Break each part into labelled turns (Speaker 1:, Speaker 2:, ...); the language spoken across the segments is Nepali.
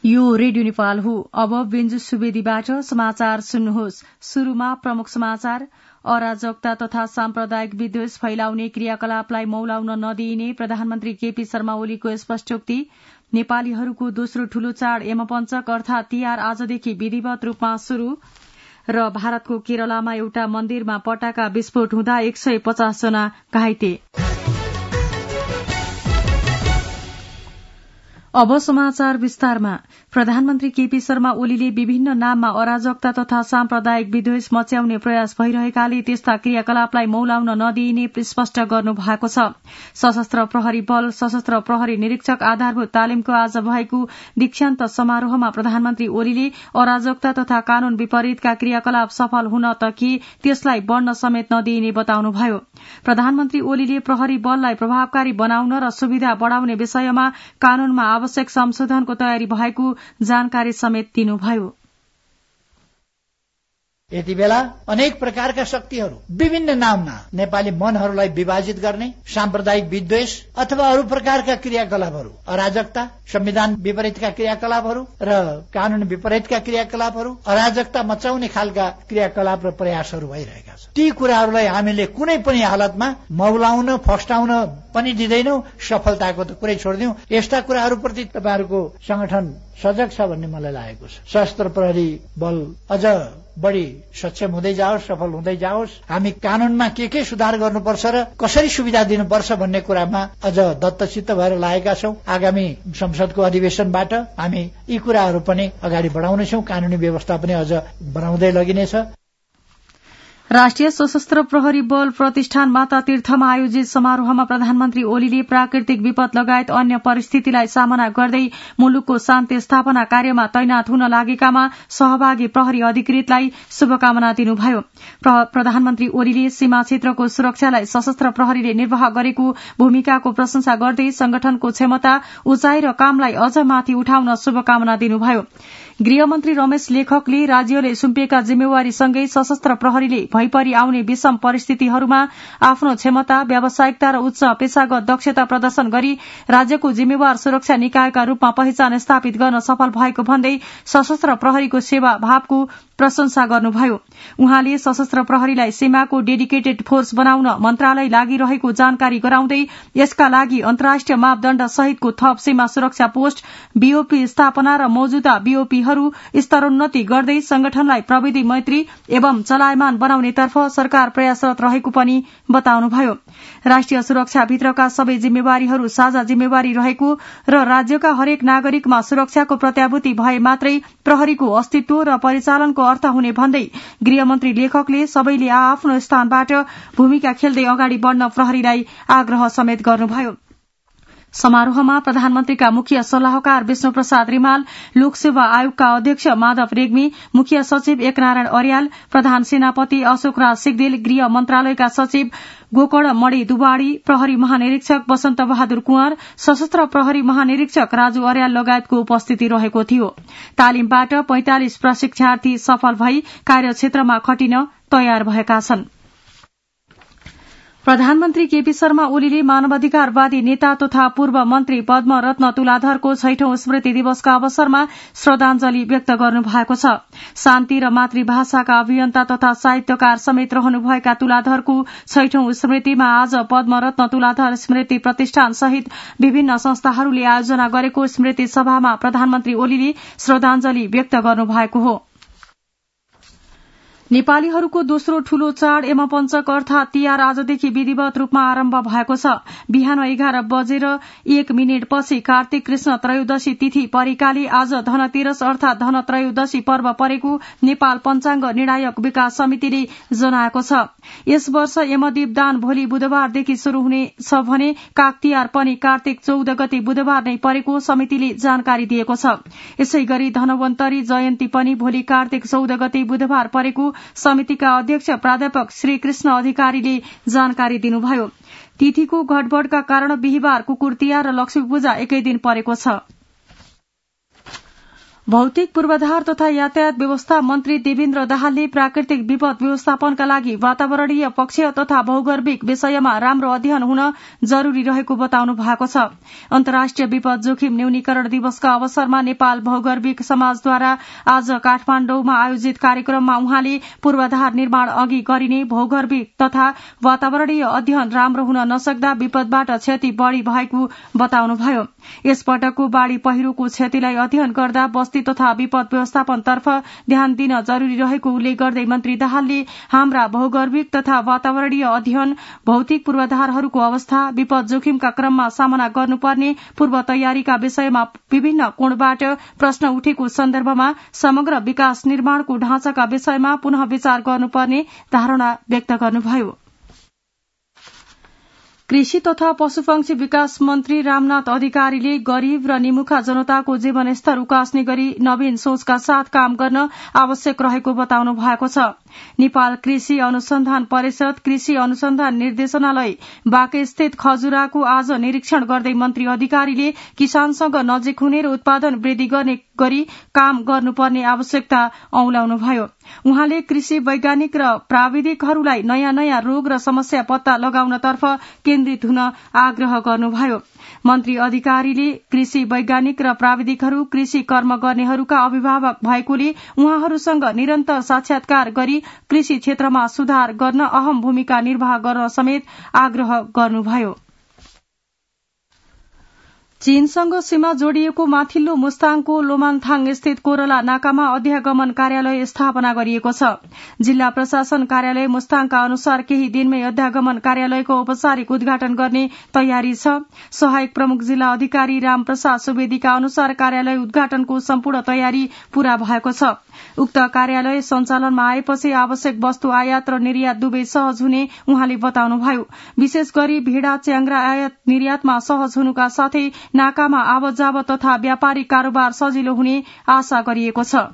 Speaker 1: यो रेडियो नेपाल हो। अब बेन्जु सुवेदीबाट समाचार सुन्नुहोस्। शुरूमा प्रमुख समाचार। अराजकता तथा साम्प्रदायिक विद्वेष फैलाउने क्रियाकलापलाई मौलाउन नदिइने प्रधानमन्त्री केपी शर्मा ओलीको स्पष्टोक्ति। नेपालीहरूको दोस्रो ठूलो चाड यमपञ्चक अर्थात तिहार आजदेखि विधिवत रूपमा शुरू। र भारतको केरलामा एउटा मन्दिरमा पटाका विस्फोट हुँदा 150 जना घाइते। अब समाचार विस्तारमा। प्रधानमन्त्री केपी शर्मा ओलीले विभिन्न नाममा अराजकता तथा साम्प्रदायिक विद्वेष मच्याउने प्रयास भइरहेकाले त्यस्ता क्रियाकलापलाई मौलाउन नदिइने स्पष्ट गर्नु भएको छ। सशस्त्र प्रहरी बल सशस्त्र प्रहरी निरीक्षक आधारभूत तालिमको आज भएको दीक्षान्त समारोहमा प्रधानमन्त्री ओलीले अराजकता तथा कानून विपरीतका क्रियाकलाप सफल हुन त के त्यसलाई बढ़न समेत नदिइने बताउनुभयो। प्रधानमन्त्री ओलीले प्रहरी बललाई प्रभावकारी बनाउन र सुविधा बढ़ाउने विषयमा कानूनमा आवश्यक संशोधनको तयारी भएको जानकारी समेत दिनुभयो।
Speaker 2: यति बेला अनेक प्रकारका शक्तिहरू विभिन्न नाममा नेपाली मनहरूलाई विभाजित गर्ने साम्प्रदायिक विद्वेष अथवा अरू प्रकारका क्रियाकलापहरू, अराजकता, संविधान विपरीतका क्रियाकलापहरू र कानून विपरीतका क्रियाकलापहरू, अराजकता मचाउने खालका क्रियाकलाप र प्रयासहरू भइरहेका छन्। ती कुराहरूलाई हामीले कुनै पनि हालतमा मौलाउन फस्टाउन पनि दिँदैनौ। सफलताको त कुरै छोडिदिउँ। यस्ता कुराहरूप्रति तपाईँहरूको संगठन सजग छ भन्ने मलाई लागेको छ। सशस्त्र प्रहरी बल अझ बढी सक्षम हुँदै जाओस्, सफल हुँदै जाओस्। हामी कानूनमा के सुधार गर्नुपर्छ र कसरी सुविधा दिनुपर्छ भन्ने कुरामा अझ दत्तचित्त भएर लागेका छौं। आगामी संसदको अधिवेशनबाट हामी यी कुराहरू पनि अगाडि बढाउनेछौं। कानूनी व्यवस्था पनि अझ बनाउँदै लगिनेछ।
Speaker 1: राष्ट्रिय सशस्त्र प्रहरी बल प्रतिष्ठान माता तीर्थमा आयोजित समारोहमा प्रधानमन्त्री ओलीले प्राकृतिक विपद लगायत अन्य परिस्थितिलाई सामना गर्दै मुलुकको शान्ति स्थापना कार्यमा तैनात हुन लागेकामा सहभागी प्रहरी अधिकृतलाई शुभकामना दिनुभयो। प्रधानमन्त्री ओलीले सीमा क्षेत्रको सुरक्षालाई सशस्त्र प्रहरीले निर्वाह गरेको भूमिकाको प्रशंसा गर्दै संगठनको क्षमता, उचाइ र कामलाई अझ माथि उठाउन शुभकामना दिनुभयो। गृहमन्त्री रमेश लेखकले राज्यले सुम्पिएका जिम्मेवारीसँगै सशस्त्र प्रहरीले भइपरि आउने विषम परिस्थितिहरूमा आफ्नो क्षमता, व्यावसायिकता र उच्च पेशागत दक्षता प्रदर्शन गरी राज्यको जिम्मेवार सुरक्षा निकायका रूपमा पहिचान स्थापित गर्न सफल भएको भन्दै सशस्त्र प्रहरीको सेवा भावको प्रशंसा गर्नुभयो। उहाँले सशस्त्र प्रहरीलाई सीमाको डेडिकेटेड फोर्स बनाउन मन्त्रालय लागिरहेको जानकारी गराउँदै यसका लागि अन्तर्राष्ट्रिय मापदण्ड सहितको थप सीमा सुरक्षा पोस्ट, बीओपी स्थापना र मौजूदा बीओपीहरू स्तरोन्नति गर्दै संगठनलाई प्रविधि मैत्री एवं चलायमान बनाउनेतर्फ सरकार प्रयासरत रहेको पनि बताउनुभयो। राष्ट्रिय सुरक्षाभित्रका सबै जिम्मेवारीहरू साझा जिम्मेवारी रहेको र राज्यका हरेक नागरिकमा सुरक्षाको प्रत्याभूति भए मात्रै प्रहरीको अस्तित्व र परिचालनको अर्थ हुने भन्दै गृहमन्त्री लेखकले सबैले आफ्नो स्थानबाट भूमिका खेल्दै अगाडि बढ़न प्रहरीलाई आग्रह समेत गर्नुभयो। समारोहमा प्रधानमन्त्रीका मुख्य सल्लाहकार विष्णु प्रसाद रिमाल, लोकसेवा आयोगका अध्यक्ष माधव रेग्मी, मुख्य सचिव एकनारायण अर्याल, प्रधान सेनापति अशोकराज सिग्देल, गृह मन्त्रालयका सचिव गोकर्ण मणि दुवाडी, प्रहरी महानिरीक्षक वसन्त बहादुर कुँवर, सशस्त्र प्रहरी महानिरीक्षक राजु अर्याल लगायतको उपस्थिति रहेको थियो। तालिमबाट 45 प्रशिक्षार्थी सफल भई कार्यक्षेत्रमा खटिन तयार भएका छन्। प्रधानमन्त्री केपी शर्मा ओलीले मानवाधिकारवादी नेता तथा पूर्व मन्त्री पद्म रत्न तुलाधरको 6औं स्मृति दिवसका अवसरमा श्रद्धाञ्जली व्यक्त गर्नुभएको छ। शान्ति र मातृभाषाका अभियन्ता तथा साहित्यकार समेत रहनुभएका तुलाधरको 6औं स्मृतिमा आज पद्म रत्न तुलाधर स्मृति प्रतिष्ठान सहित विभिन्न संस्थाहरूले आयोजना गरेको स्मृति सभामा प्रधानमन्त्री ओलीले श्रद्धाञ्जली व्यक्त गर्नुभएको हो। नेपालीहरूको दोस्रो ठूलो चाड यमपञ्चक अर्थात तिहार आजदेखि विधिवत रूपमा आरम्भ भएको छ। बिहान 11:01 पछि कार्तिक कृष्ण त्रयोदशी तिथि परेकाले आज धनतेरस अर्थात धनत्रयोदशी पर्व परेको नेपाल पञ्चाङ्ग निर्णायक विकास समितिले जनाएको छ। यस वर्ष यमदीप दान भोलि बुधबारदेखि शुरू हुनेछ भने काग तिहार पनि कार्तिक 14 गते बुधबार नै परेको समितिले जानकारी दिएको छ। यसै गरी धनवन्तरी जयन्ती पनि भोलि कार्तिक 14 गते बुधबार परेको समितिका अध्यक्ष प्राध्यापक श्री कृष्ण अधिकारीले जानकारी दिनुभयो। तिथिको घटबढका कारण बिहिबार कुकुर तिहार र लक्ष्मी पूजा एकै दिन परेको छ। भौतिक पूर्वाधार तथा यातायात व्यवस्था मन्त्री देवेन्द्र दाहालले प्राकृतिक विपद व्यवस्थापनका लागि वातावरणीय पक्ष तथा भौगर्भिक विषयमा राम्रो अध्ययन हुन जरूरी रहेको बताउनु भएको छ। अन्तर्राष्ट्रिय विपद जोखिम न्यूनीकरण दिवसका अवसरमा नेपाल भौगर्भिक समाजद्वारा आज काठमाडौँमा आयोजित कार्यक्रममा उहाँले पूर्वाधार निर्माण अघि गरिने भौगर्भिक तथा वातावरणीय अध्ययन राम्रो हुन नसक्दा विपदबाट क्षति बढ़ी भएको बताउनुभयो। यसपटकको बाढ़ी पहिरोको क्षतिलाई अध्ययन गर्दा बस्ती तथा विपद व्यवस्थापनतर्फ ध्यान दिन जरूरी रहेको उल्लेख गर्दै मन्त्री दाहालले हाम्रा भौगर्भिक तथा वातावरणीय अध्ययन, भौतिक पूर्वाधारहरूको अवस्था, विपद जोखिमका क्रममा सामना गर्नुपर्ने पूर्व तयारीका विषयमा विभिन्न कोणबाट प्रश्न उठेको सन्दर्भमा समग्र विकास निर्माणको ढाँचाका विषयमा पुनः विचार गर्नुपर्ने धारणा व्यक्त गर्नुभयो। कृषि तथा पशुपक्षी विकास मन्त्री रामनाथ अधिकारीले गरीब र निमुखा जनताको जीवनस्तर उकास्ने गरी नवीन सोचका साथ काम गर्न आवश्यक रहेको बताउनु भएको छ। नेपाल कृषि अनुसन्धान परिषद कृषि अनुसन्धान निर्देशनालय बाँकेस्थित खजुराको आज निरीक्षण गर्दै मन्त्री अधिकारीले किसानसँग नजिक हुने र उत्पादन वृद्धि गर्ने गरी काम गर्नुपर्ने आवश्यकता औंल्याउनुभयो। उहाँले कृषि वैज्ञानिक र प्राविधिकहरूलाई नयाँ नयाँ रोग र समस्या पत्ता लगाउनतर्फ केन्द्रित हुन आग्रह गर्नुभयो। मन्त्री अधिकारीले कृषि वैज्ञानिक र प्राविधिकहरू कृषि कर्म गर्नेहरूका अभिभावक भएकोले उहाँहरूसँग निरन्तर साक्षात्कार गरी कृषि क्षेत्रमा सुधार गर्न अहम भूमिका निर्वाह गर्न समेत आग्रह गर्नुभयो। चीनसँग सीमा जोडिएको माथिल्लो मुस्ताङको लोमान्थाङ स्थित कोरला नाकामा अध्यागमन कार्यालय स्थापना गरिएको छ। जिल्ला प्रशासन कार्यालय मुस्ताङका अनुसार केही दिनमै अध्यागमन कार्यालयको औपचारिक उद्घाटन गर्ने तयारी छ। सहायक प्रमुख जिल्ला अधिकारी रामप्रसाद सुवेदीका अनुसार कार्यालय उद्घाटनको सम्पूर्ण तयारी पूरा भएको छ। उक्त कार्यालय सञ्चालनमा आएपछि आवश्यक वस्तु आयात र निर्यात दुवै सहज हुने उहाँले बताउनुभयो। विशेष गरी भेडा च्याङ्ग्रा आयात निर्यातमा सहज हुनुका साथै नाकामा आवत जावत तथा व्यापारिक कारोबार सजिलो हुने आशा गरिएको छ।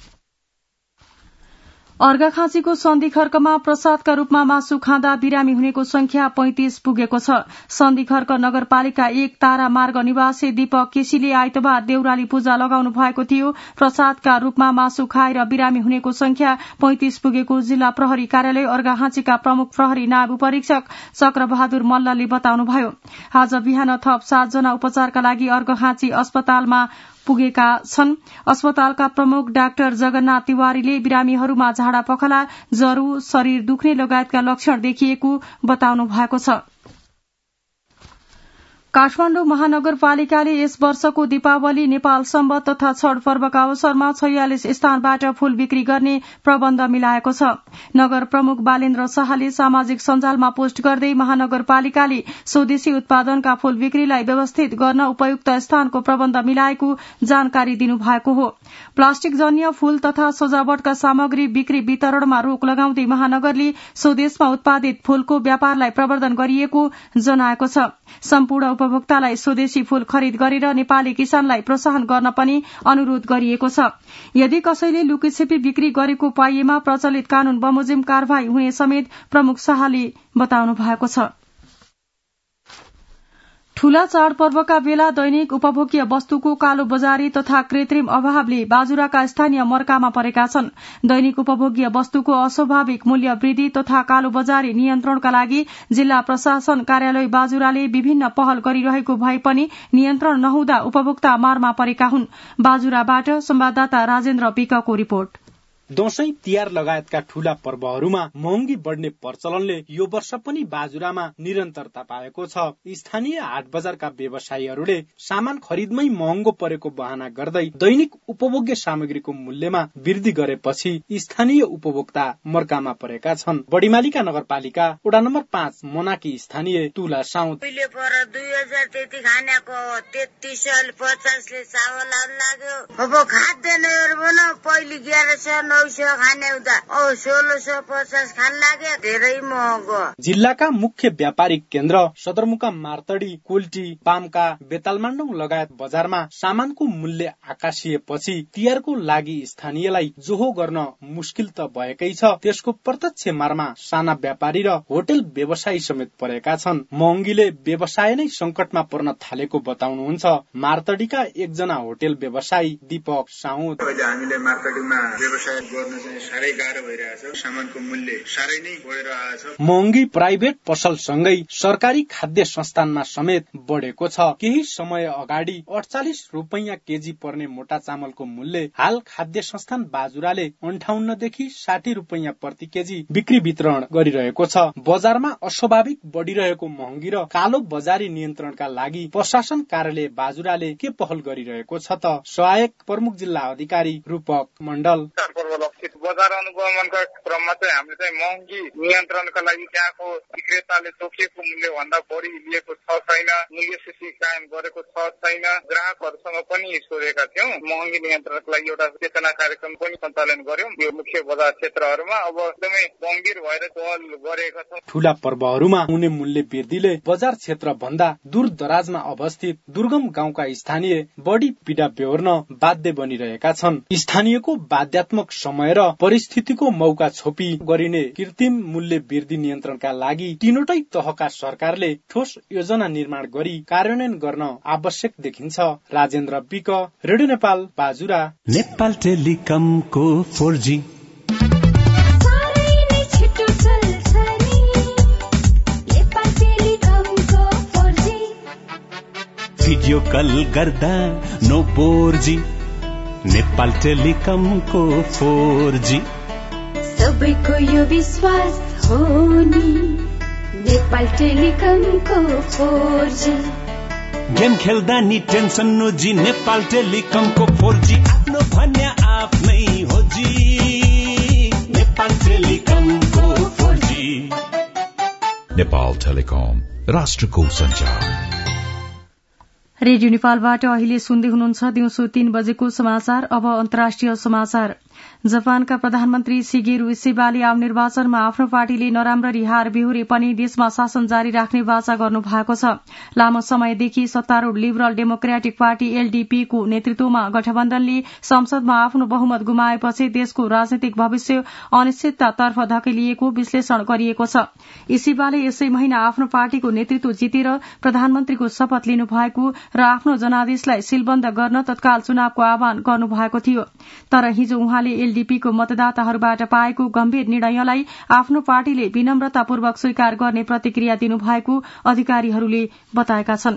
Speaker 1: अर्घाखाँचीको सन्धिखर्कमा प्रसादका रूपमा मासु खाँदा बिरामी हुनेको संख्या 35 पुगेको छ। सन्धिखर्क नगरपालिका 1 तारा मार्ग निवासी दीपक केसीले आइतबार देउराली पूजा लगाउनु भएको थियो। प्रसादका रूपमा मासु खाएर बिरामी हुनेको संख्या 35 पुगेको जिल्ला प्रहरी कार्यालय अर्घाखाँचीका प्रमुख प्रहरी नायब उपरीक्षक चक्रबहादुर मल्लले बताउनुभयो। आज बिहान थप 7 जना उपचारका लागि अर्घाखाँची अस्पतालमा पुगेका छन्। अस्पतालका प्रमुख डाक्टर जगन्नाथ तिवारीले बिरामीहरूमा झाडा पखला, ज्वरो, शरीर दुख्ने लगायतका लक्षण देखिएको बताउनु भएको छ। काठमाडौँ महानगरपालिकाले यस वर्षको दीपावली, नेपाल सम्वत तथा छठ पर्वका अवसरमा 46 स्थानबाट फूल बिक्री गर्ने प्रबन्ध मिलाएको छ। नगर प्रमुख बालेन्द्र शाहले सामाजिक सञ्जालमा पोस्ट गर्दै महानगरपालिकाले स्वदेशी उत्पादनका फूल बिक्रीलाई व्यवस्थित गर्न उपयुक्त स्थानको प्रबन्ध मिलाएको जानकारी दिनुभएको हो। प्लास्टिक जन्य फूल तथा सजावटका सामग्री बिक्री वितरणमा रोक लगाउँदै महानगरले स्वदेशमा उत्पादित फूलको व्यापारलाई प्रवर्धन गरिएको जनाएको छ। सम्पूर्ण उपभोक्तालाई स्वदेशी फूल खरिद गरेर नेपाली किसानलाई प्रोत्साहन गर्न पनि अनुरोध गरिएको छ। यदि कसैले लुकीछिपी बिक्री गरेको पाइएमा प्रचलित कानून बमोजिम कारवाही हुने समेत प्रमुख शाहले बताउनु भएको छ। ठूला चाडपर्वका बेला दैनिक उपभोग्य वस्तुको कालो बजारी तथा कृत्रिम अभावले बाजुराका स्थानीय मर्कामा परेका छन्। दैनिक उपभोग्य वस्तुको अस्वाभाविक मूल्य वृद्धि तथा कालो बजारी नियन्त्रणका लागि जिल्ला प्रशासन कार्यालय बाजुराले विभिन्न पहल गरिरहेको भए पनि नियन्त्रण नहुँदा उपभोक्ता मारमा परेका हुन्। बाजुराबाट संवाददाता राजेन्द्र विकको रिपोर्ट।
Speaker 3: दशैं तिहार लगायतका ठूला पर्वहरूमा महँगी बढ्ने प्रचलनले यो वर्ष पनि बाजुरामा निरन्तरता पाएको छ। स्थानीय हाट बजारका व्यवसायीहरूले सामान खरिदमै महँगो परेको बहाना गर्दै दैनिक उपभोग्य सामग्रीको मूल्यमा वृद्धि गरेपछि स्थानीय उपभोक्ता मर्कामा परेका छन्। बडीमालिका नगरपालिका वडा नम्बर 5 मनाकी स्थानीय तुला साउद
Speaker 4: 2000 खानाको 3350 ले चावल लाग्यो। अब खाद्यान्नहरु पनि पहिले 1100 200 खाने उता 1650 खान लाग्यो, धेरै महँगो।
Speaker 3: जिल्लाका मुख्य व्यापारिक केन्द्र सदरमुकाम मार्तडी, कुल्टी, पामका, बेतालमाण्डौं लगायत बजारमा सामानको मूल्य आकाशिएपछि तिहारको लागि स्थानीयलाई जोहो गर्न मुस्किल त भएकै छ, त्यसको प्रत्यक्ष मारमा साना व्यापारी र होटल व्यवसायी समेत परेका छन्। महँगीले व्यवसाय नै संकटमा पर्न थालेको बताउनुहुन्छ मार्तडीका एकजना होटल व्यवसायी दीपक साउद।
Speaker 5: हामीले मार्केटिङमा व्यवसाय गर्न चाहिँ साह्रै गाह्रो भइरहेछ, सामानको मूल्य साह्रै नै बढेर आएछ।
Speaker 3: महँगी प्राइभेट पसल सँगै सरकारी खाद्य संस्थानमा समेत बढेको छ। केही समय अगाडि 48 रुपैयाँ केजी पर्ने मोटा चामलको मूल्य हाल खाद्य संस्थान बाजुराले 58 देखि 60 रुपैयाँ प्रति केजी बिक्री वितरण गरिरहेको छ। बजारमा अस्वाभाविक बढ़िरहेको महँगी र कालो बजारी नियन्त्रणका लागि प्रशासन कार्यालय बाजुराले के पहल गरिरहेको छ त सहायक प्रमुख जिल्ला अधिकारी रूपक मण्डल।
Speaker 6: बजार अनुगमनका क्रममा चाहिँ हामीले चाहिँ महँगी नियन्त्रणका लागि त्यहाँको विक्रेताले तोकिएको मूल्य भन्दा बढी लिएको छ छैन, मूल्य सूची कायम गरेको छ छैन, ग्राहकहरूसँग पनि सोधेका थियौं। महँगी नियन्त्रणका लागि एउटा चेतना कार्यक्रम पनि सञ्चालन गर्यौं यो मुख्य बजार क्षेत्रहरूमा। अब एकदमै गम्भीर भएर पहल गरेका छौं।
Speaker 3: ठूला पर्वहरूमा हुने मूल्य वृद्धिले बजार क्षेत्र भन्दा दूर दराजमा अवस्थित दुर्गम गाउँका स्थानीय बढी पीडा बेहोर्न बाध्य बनिरहेका छन्। स्थानीयको बाध्यात्मक समय र परिस्थितिको मौका छोपी गरिने कृत्रिम मूल्य वृद्धि नियन्त्रणका लागि तीनवटै तहका सरकारले ठोस योजना निर्माण गरी कार्यान्वयन गर्न आवश्यक देखिन्छ। राजेन्द्र विक, रेडियो नेपाल, बाजुरा।
Speaker 7: नेपाल टेलिकमको 4G भिडियो कल गर्दा नो बोर्जी, नेपाल टेलिकमको 4G
Speaker 8: सबैको यो विश्वास हो नि, नेपाल टेलिकमको 4G।
Speaker 7: गेम खेल्दा नि टेन्सन नोजी, नेपाल टेलिकमको 4G आफ्नो भन्या आफ्नै हो जी, नेपाल टेलिकमको 4G।
Speaker 9: नेपाल टेलिकम, राष्ट्रको सञ्चार।
Speaker 1: रेडियो नेपालबाट अहिले सुन्दै हुनुहुन्छ दिउँसो 3 बजेको समाचार। अब अन्तर्राष्ट्रिय समाचार। जापानका प्रधानमन्त्री शिगेरू इसिबाले आम निर्वाचनमा आफ्नो पार्टीले नराम्ररी हार बेहोरे पनि देशमा शासन जारी राख्ने वाचा गर्नु भएको छ। लामो समयदेखि सत्तारूढ़ लिबरल डेमोक्रेटिक पार्टी एलडीपी को नेतृत्वमा गठबन्धनले संसदमा आफ्नो बहुमत गुमाएपछि देशको राजनीतिक भविष्य अनिश्चिततातर्फ धकेलिएको विश्लेषण गरिएको छ। इसिबाले यसै महिना आफ्नो पार्टीको नेतृत्व जितेर प्रधानमन्त्रीको शपथ लिनु भएको र आफ्नो जनादेशलाई सीलबन्द गर्न तत्काल चुनावको आह्वान गर्नु भएको थियो। तर हिजो उहाँले एलडीपीको मतदाताहरूबाट पाएको गम्भीर निर्णयलाई आफ्नो पार्टीले विनम्रतापूर्वक स्वीकार गर्ने प्रतिक्रिया दिनुभएको अधिकारीहरूले बताएका छन्।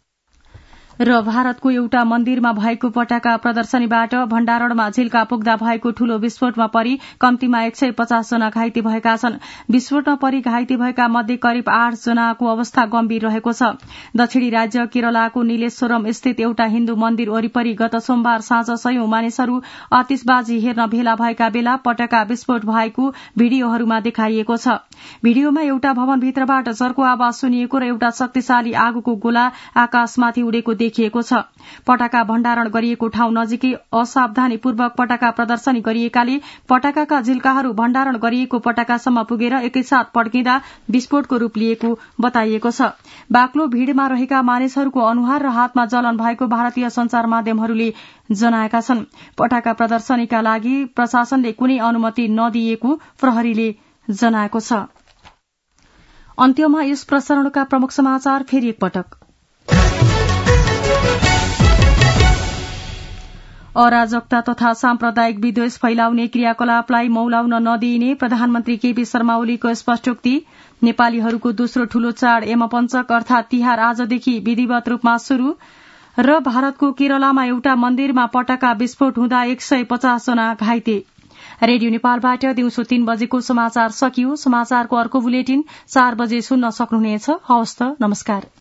Speaker 1: र भारतको एउटा मन्दिरमा भएको पटाका प्रदर्शनीबाट भण्डारणमा झिल्का पुग्दा भएको ठूलो विस्फोटमा परि कम्तीमा 150 जना घाइते भएका छन्। विस्फोटमा परि घाइते भएका मध्ये करिब 8 जनाको अवस्था गम्भीर रहेको छ। दक्षिणी राज्य केरलाको नीलेश्वरम स्थित एउटा हिन्दू मन्दिर वरिपरि गत सोमबार साँझ 100 मानिसहरू आतिशबाजी हेर्न भेला भएका बेला पटाका विस्फोट भएको भिडियोहरूमा देखाइएको छ। भिडियोमा एउटा भवनभित्रबाट चर्को आवाज सुनिएको र एउटा शक्तिशाली आगोको गोला आकाशमाथि उडेको देखिएको छ। पटाका भण्डारण गरिएको ठाउँ नजिकै असावधानीपूर्वक पटाका प्रदर्शनी गरिएकाले पटाकाका झिल्काहरू भण्डारण गरिएको पटाकासम्म पुगेर एकैसाथ पड्किँदा विस्फोटको रूप लिएको बताइएको छ। बाक्लो भीड़मा रहेका मानिसहरूको अनुहार र हातमा जलन भएको भारतीय संचार माध्यमहरूले जनाएका छन्। पटाका प्रदर्शनीका लागि प्रशासनले कुनै अनुमति नदिएको प्रहरीले जनाएको छ। अन्त्यमा यस प्रसारणका प्रमुख समाचार फेरि एकपटक। अराजकता तथा साम्प्रदायिक विद्वेष फैलाउने क्रियाकलापलाई मौलाउन नदिइने प्रधानमन्त्री केपी शर्मा ओलीको स्पष्टोक्ति। नेपालीहरूको दोस्रो ठूलो चाड यमपञ्चक अर्थात तिहार आजदेखि विधिवत रूपमा शुरू। र भारतको केरलामा एउटा मन्दिरमा पटाका विस्फोट हुँदा 150 जना घाइते। रेडियो नेपालबाट दिउँसो 3 बजेको समाचार सकियो। समाचारको अर्को बुलेटिन 4 बजे सुन्न सक्नुहुनेछ। हवस् त, नमस्कार।